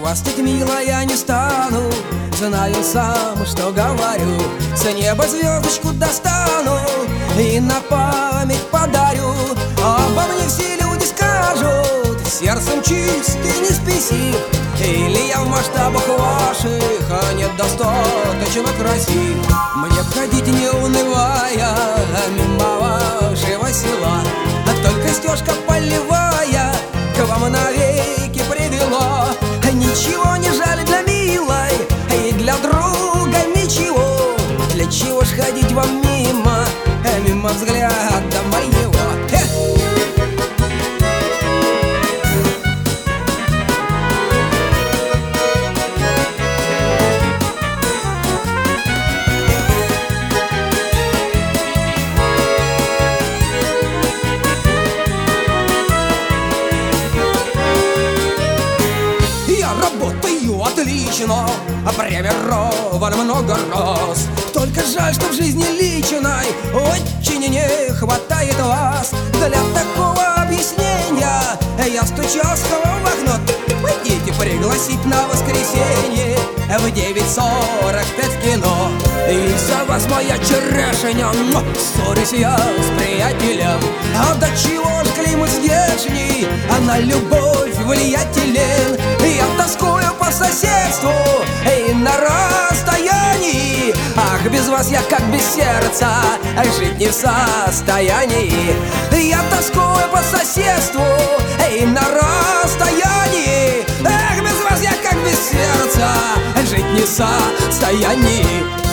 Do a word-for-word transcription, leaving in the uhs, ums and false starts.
хвастать, милая, не стану, знаю сам, что говорю. С неба звездочку достану и на память подарю. Обо мне все люди скажут: сердцем чистый, не спесив. Или я в масштабах ваших, а недостаточно красив. Мне входить не унывая мимо вашего села, а только стежка полевая к вам навеки привела. Ничего не жаль для милой и для друга ничего. Для чего ж ходить вам мимо, мимо взгляда моего? Работаю отлично, премирован много раз. Только жаль, что в жизни личной очень не хватает вас. Для такого объяснения я стучался в окно. Пойдите пригласить на воскресенье в девять сорок пять в кино. Из-за вас моя черешня, ссорюсь я с приятелем. А до чего ж климат здешний, а на любовь влиятелен. Я тоскую по соседству и на расстоянии. Ах, без вас я как без сердца жить не в состоянии. Я тоскую по соседству и на расстоянии. Эх, без вас я как без сердца жить не в состоянии.